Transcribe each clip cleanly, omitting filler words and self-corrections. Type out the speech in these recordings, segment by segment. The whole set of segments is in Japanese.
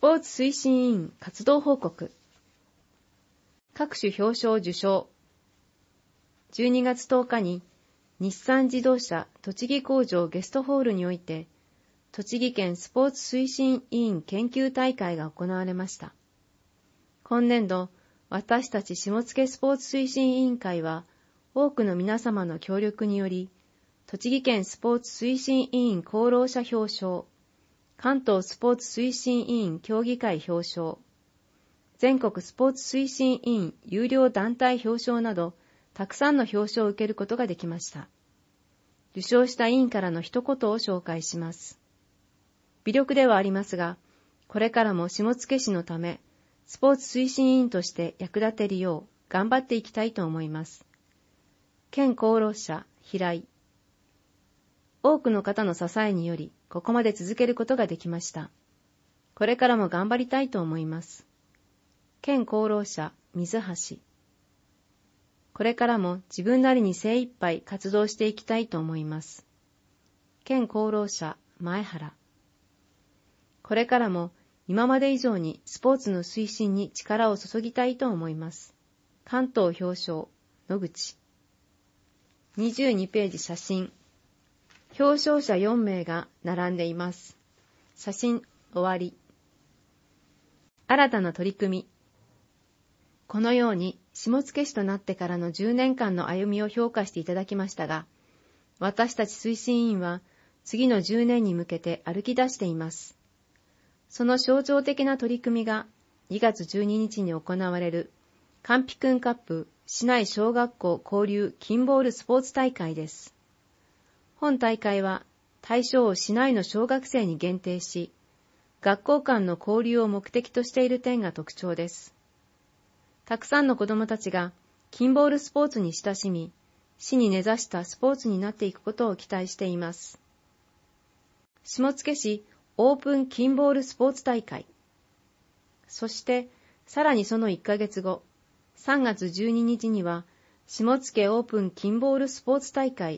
ポーツ推進委員活動報告。各種表彰受賞。12月10日に日産自動車栃木工場ゲストホールにおいて、栃木県スポーツ推進委員研究大会が行われました。今年度、私たち下野スポーツ推進委員会は、多くの皆様の協力により、栃木県スポーツ推進委員功労者表彰、関東スポーツ推進委員協議会表彰、全国スポーツ推進委員有料団体表彰など、たくさんの表彰を受けることができました。受賞した委員からの一言を紹介します。微力ではありますが、これからも下野市のため、スポーツ推進委員として役立てるよう頑張っていきたいと思います。県功労者、平井。多くの方の支えにより、ここまで続けることができました。これからも頑張りたいと思います。県功労者、水橋。これからも自分なりに精一杯活動していきたいと思います。県功労者、前原。これからも今まで以上にスポーツの推進に力を注ぎたいと思います。関東表彰、野口。22ページ写真。表彰者4名が並んでいます。写真終わり。新たな取り組み。このように下野市となってからの10年間の歩みを評価していただきましたが、私たち推進委員は次の10年に向けて歩き出しています。その象徴的な取り組みが2月12日に行われるカンピくんカップ市内小学校交流キンボールスポーツ大会です。本大会は対象を市内の小学生に限定し、学校間の交流を目的としている点が特徴です。たくさんの子どもたちがキンボールスポーツに親しみ、市に根ざしたスポーツになっていくことを期待しています。下野市オープンキンボールスポーツ大会。そして、さらにその1ヶ月後、3月12日には、下野オープンキンボールスポーツ大会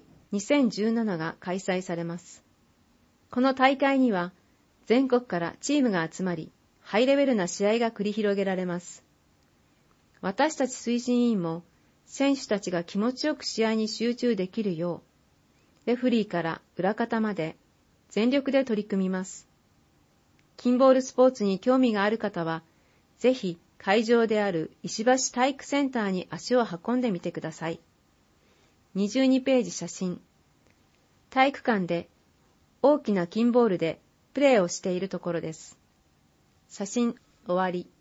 2017が開催されます。この大会には、全国からチームが集まり、ハイレベルな試合が繰り広げられます。私たち推進委員も、選手たちが気持ちよく試合に集中できるよう、レフリーから裏方まで全力で取り組みます。キンボールスポーツに興味がある方は、ぜひ会場である石橋体育センターに足を運んでみてください。22ページ写真。体育館で大きなキンボールでプレーをしているところです。写真終わり。